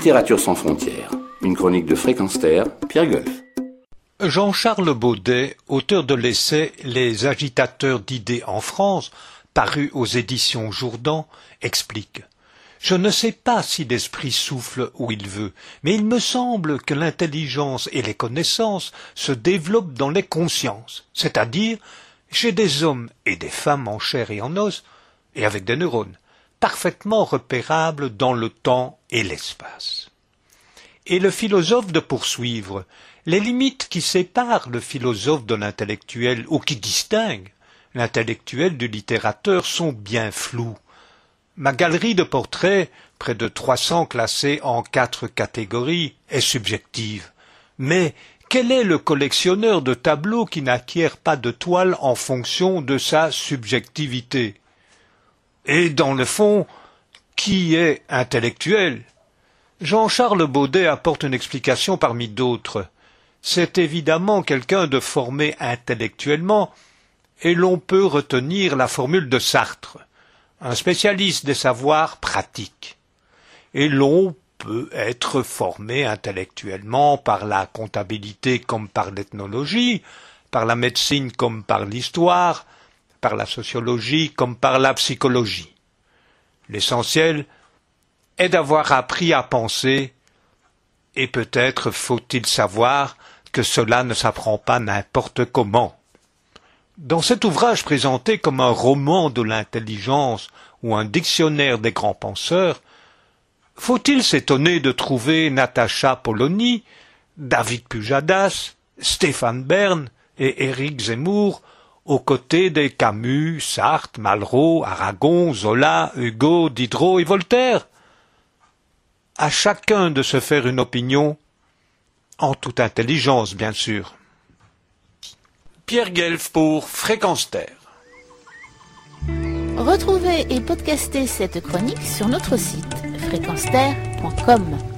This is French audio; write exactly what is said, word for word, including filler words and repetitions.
Littérature sans frontières, une chronique de Fréquence Terre, Pierre Golf. Jean-Charles Baudet, auteur de l'essai « Les agitateurs d'idées en France », paru aux éditions Jourdan, explique « Je ne sais pas si l'esprit souffle où il veut, mais il me semble que l'intelligence et les connaissances se développent dans les consciences, c'est-à-dire chez des hommes et des femmes en chair et en os, et avec des neurones, parfaitement repérables dans le temps et l'espace. » Et le philosophe de poursuivre « Les limites qui séparent le philosophe de l'intellectuel ou qui distinguent l'intellectuel du littérateur sont bien floues. Ma galerie de portraits, près de trois cents classés en quatre catégories, est subjective. Mais quel est le collectionneur de tableaux qui n'acquiert pas de toile en fonction de sa subjectivité? Et dans le fond, qui est intellectuel? Jean-Charles Baudet apporte une explication parmi d'autres. C'est évidemment quelqu'un de formé intellectuellement, et l'on peut retenir la formule de Sartre, un spécialiste des savoirs pratiques. Et l'on peut être formé intellectuellement par la comptabilité comme par l'ethnologie, par la médecine comme par l'histoire, par la sociologie comme par la psychologie. L'essentiel est d'avoir appris à penser, et peut-être faut-il savoir que cela ne s'apprend pas n'importe comment. Dans cet ouvrage présenté comme un roman de l'intelligence ou un dictionnaire des grands penseurs, faut-il s'étonner de trouver Natacha Polony, David Pujadas, Stéphane Bern et Éric Zemmour aux côtés des Camus, Sartre, Malraux, Aragon, Zola, Hugo, Diderot et Voltaire? À chacun de se faire une opinion, en toute intelligence bien sûr. Pierre Guelf pour Fréquence Terre. Retrouvez et podcastez cette chronique sur notre site fréquence terre point com.